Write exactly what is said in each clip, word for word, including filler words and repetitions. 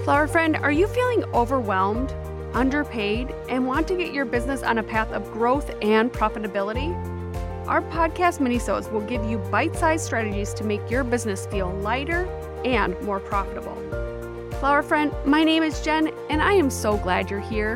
Flower friend, are you feeling overwhelmed, underpaid, and want to get your business on a path of growth and profitability? Our podcast minisodes will give you bite-sized strategies to make your business feel lighter and more profitable. Flower friend, my name is Jen, and I am so glad you're here.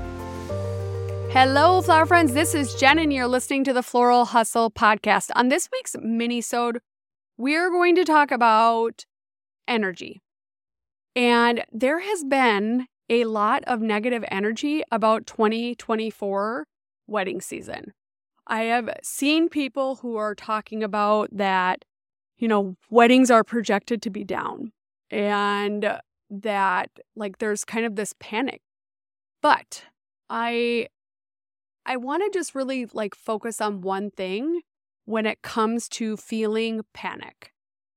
Hello, flower friends. This is Jen, and you're listening to the Floral Hustle podcast. On this week's minisode, we're going to talk about energy. And there has been a lot of negative energy about twenty twenty-four wedding season. I have seen people who are talking about that, you know, weddings are projected to be down and that like there's kind of this panic. But I I want to just really like focus on one thing when it comes to feeling panic.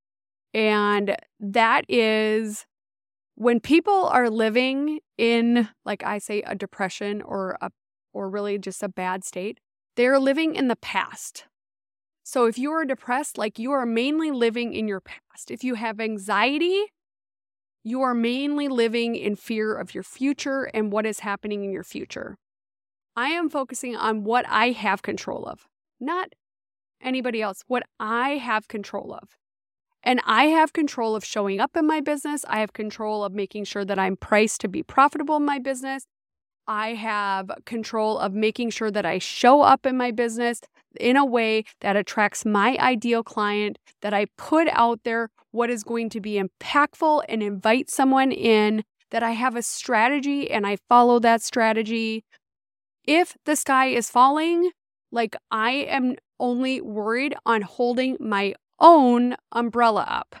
And that is when people are living in, like I say, a depression or a or really just a bad state, they're living in the past. So if you are depressed, like you are mainly living in your past. If you have anxiety, you are mainly living in fear of your future and what is happening in your future. I am focusing on what I have control of, not anybody else, what I have control of. And I have control of showing up in my business. I have control of making sure that I'm priced to be profitable in my business. I have control of making sure that I show up in my business in a way that attracts my ideal client, that I put out there what is going to be impactful and invite someone in, that I have a strategy and I follow that strategy. If the sky is falling, like I am only worried on holding my own umbrella up.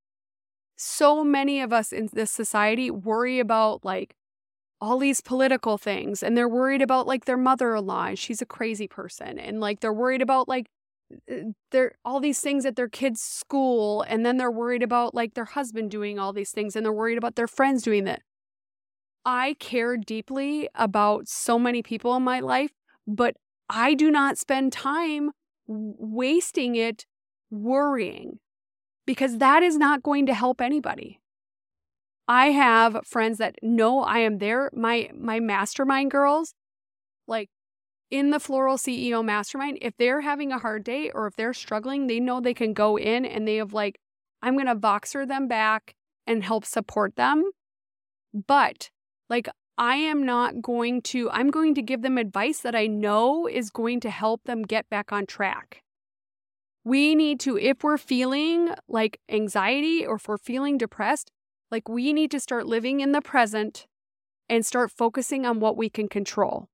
So many of us in this society worry about like all these political things, and they're worried about like their mother-in-law, and she's a crazy person, and like they're worried about like they're all these things at their kids' school, and then they're worried about like their husband doing all these things, and they're worried about their friends doing that. I care deeply about so many people in my life, but I do not spend time wasting it worrying, because that is not going to help anybody. I have friends that know I am there. My my mastermind girls, like in the Floral C E O Mastermind, if they're having a hard day or if they're struggling, they know they can go in and they have like, I'm going to Voxer them back and help support them. But like, I am not going to, I'm going to give them advice that I know is going to help them get back on track. We need to, if we're feeling like anxiety or if we're feeling depressed, like we need to start living in the present and start focusing on what we can control.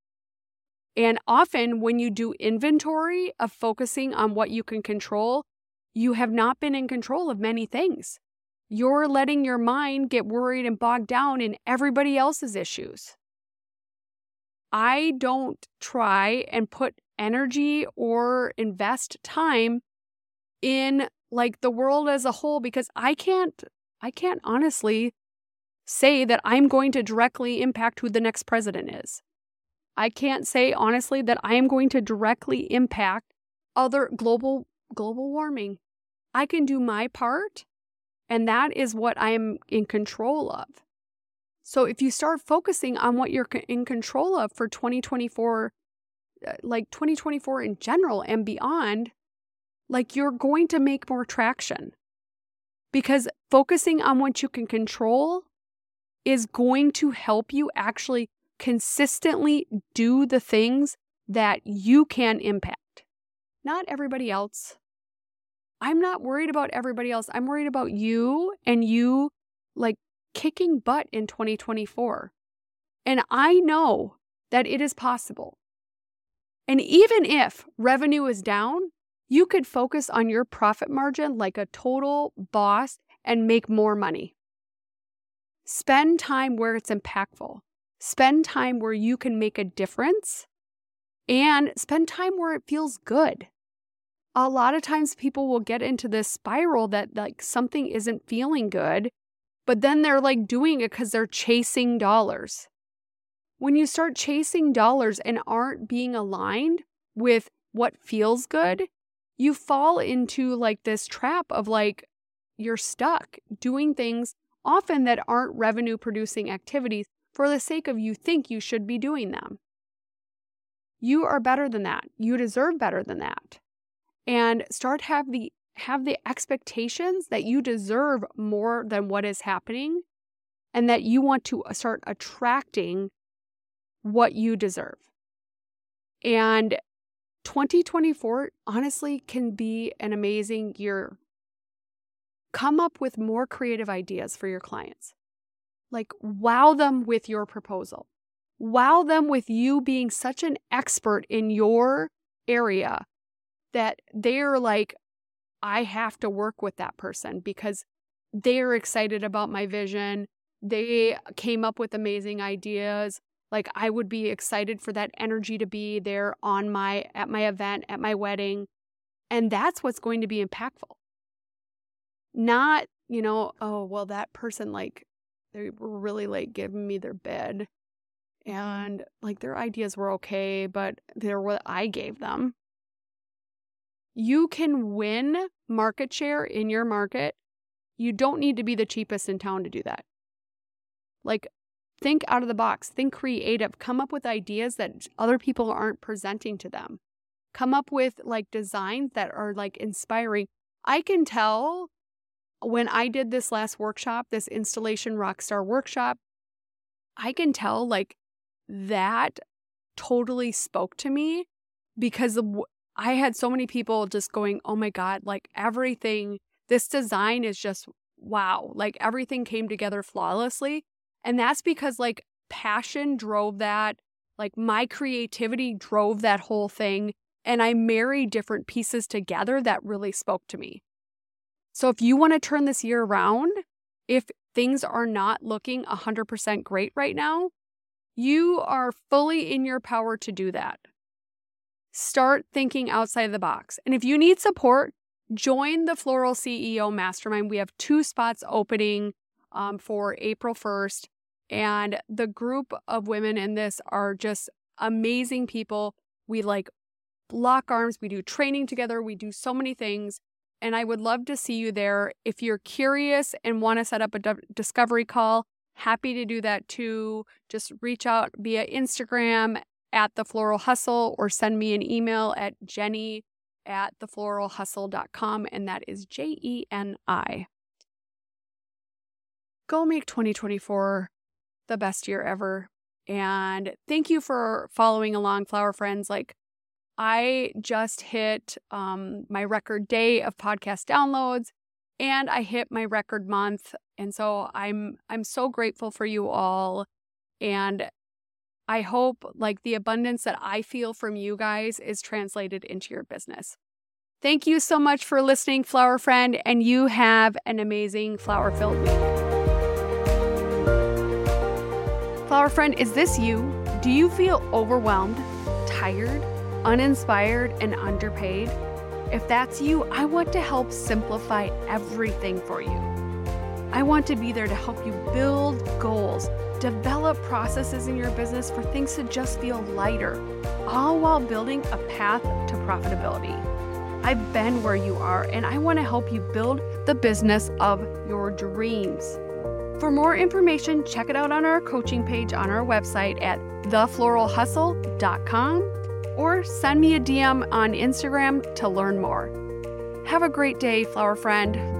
And often when you do inventory of focusing on what you can control, you have not been in control of many things. You're letting your mind get worried and bogged down in everybody else's issues. I don't try and put energy or invest time in like the world as a whole, because I can't I can't honestly say that I'm going to directly impact who the next president is. I can't say honestly that I am going to directly impact other global global warming. I can do my part, and that is what I am in control of. So if you start focusing on what you're in control of for twenty twenty-four, like twenty twenty-four in general and beyond, like you're going to make more traction. Because focusing on what you can control is going to help you actually consistently do the things that you can impact. Not everybody else. I'm not worried about everybody else. I'm worried about you and you like kicking butt in twenty twenty-four. And I know that it is possible. And even if revenue is down, you could focus on your profit margin like a total boss and make more money. Spend time where it's impactful. Spend time where you can make a difference, and spend time where it feels good. A lot of times people will get into this spiral that like something isn't feeling good, but then they're like doing it because they're chasing dollars. When you start chasing dollars and aren't being aligned with what feels good, you fall into like this trap of like you're stuck doing things often that aren't revenue producing activities for the sake of you think you should be doing them. You are better than that. You deserve better than that. And start have the have the expectations that you deserve more than what is happening, and that you want to start attracting what you deserve. And twenty twenty-four honestly can be an amazing year. Come up with more creative ideas for your clients. Like, wow them with your proposal. Wow them with you being such an expert in your area that they're like, I have to work with that person because they're excited about my vision. They came up with amazing ideas. Like, I would be excited for that energy to be there on my, at my event, at my wedding. And that's what's going to be impactful. Not, you know, oh, well, that person, like, they were really like giving me their bid and like their ideas were okay, but they're what I gave them. You can win market share in your market. You don't need to be the cheapest in town to do that. Like, think out of the box, think creative, come up with ideas that other people aren't presenting to them. Come up with like designs that are like inspiring. I can tell when I did this last workshop, this Installation Rockstar workshop, I can tell like that totally spoke to me because I had so many people just going, oh my God, like everything, this design is just wow. Like everything came together flawlessly. And that's because like passion drove that, like my creativity drove that whole thing. And I married different pieces together that really spoke to me. So if you want to turn this year around, if things are not looking one hundred percent great right now, you are fully in your power to do that. Start thinking outside the box. And if you need support, join the Floral C E O Mastermind. We have two spots opening um, for April first. And the group of women in this are just amazing people. We like lock arms. We do training together. We do so many things. And I would love to see you there. If you're curious and want to set up a d- discovery call, happy to do that too. Just reach out via Instagram at The Floral Hustle or send me an email at jenny at the floral hustle dot com. And that is J E N I. Go make twenty twenty-four the best year ever. And thank you for following along, Flower Friends. Like, I just hit um, my record day of podcast downloads, and I hit my record month. And so I'm I'm so grateful for you all. And I hope like the abundance that I feel from you guys is translated into your business. Thank you so much for listening, Flower Friend, and you have an amazing flower-filled week. Flower Friend, is this you? Do you feel overwhelmed, tired, uninspired, and underpaid? If that's you, I want to help simplify everything for you. I want to be there to help you build goals, develop processes in your business for things to just feel lighter, all while building a path to profitability. I've been where you are, and I want to help you build the business of your dreams. For more information, check it out on our coaching page on our website at the floral hustle dot com. Or send me a D M on Instagram to learn more. Have a great day, Flower Friend.